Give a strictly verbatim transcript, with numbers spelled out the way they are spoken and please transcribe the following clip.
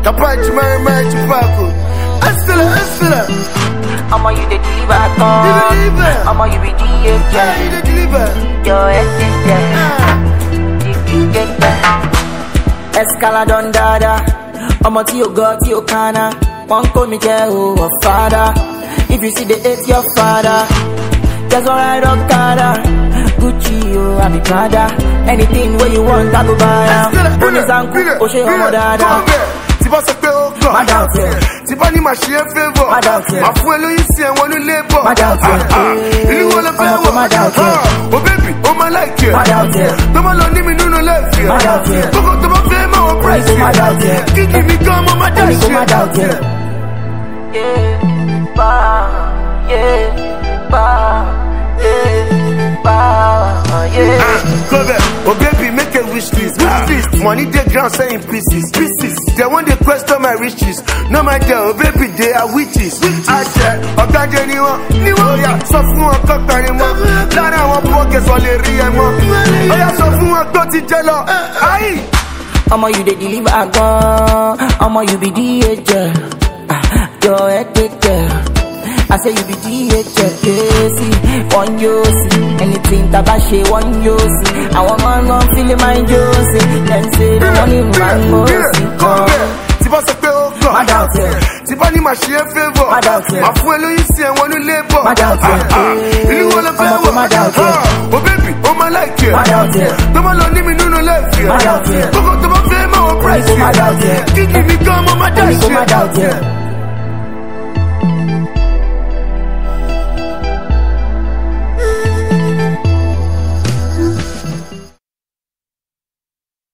Kapachi Mary Mary Chupaco. Estela, Estela. I'ma you the deliver, come. I'ma you be the Yeah, you the deliver. Yo, Escala don dada. I'ma to your God, to your kana. One call me Jeho, a father. If you see the eight, your father. That's alright, Okada. Gucci, oh, I be Prada. Anything where you want, I go buy ya. Bonus and cook, Oshe, Omo Dada. Tiba se pe o kan. Madame, Tiba ni ma ṣe é favour. Madame, Ma fún ẹ lóyún sí ẹ̀wọ̀n ní labour. Madame, Ìlú wo ló fẹ́ wọ̀? Madame, Oh baby, oh my like it. Madame, Tó bá lọ ní mi nínú lẹ́fì. Madame, Kókó tó bá fẹ́ mọ̀ wọ́n price. Madame, Kíkì mi gan mo máa dá ṣe. Madame, yeah, ba, yeah, ba, yeah, ba, yeah. Go back, oh baby, make a wish list. Wish list. Money they ground saying pieces, pieces. They want to question my riches. No my girl, oh baby, they are witches. I said, oh God, anyone, anyone, yeah. So fún wọn kọ́kọ́ ni mọ́. Lára àwọn pockets wọ́n lè rí ẹ mọ́. Oh yeah, so fún wọn tó ti jẹ lọ. Ayi. I'ma you the deliver, I gone. I'ma you be the agent. Your head take care. I say you be the agent, yeah, see. One you see, anything tabashi, one you see. I want man gon' feel it, mind you see. Them say they want him, man go see. Tiba se pe o kan. Madame, Tiba ni ma ṣe é favour. Madame, Ma fún ẹ lóyún sí ẹ̀wọ̀n ní labour. Madame, Ìlú wo ló fẹ́ wọ̀? Madame, Oh baby, oh my like it. Madame, Tó bá lọ ní mi nínú lẹ́fì. Madame, Kókó tó bá fẹ́ mọ̀ wọ́n price. Madame, Kíkì mi gan mo máa dá ṣe. Madame.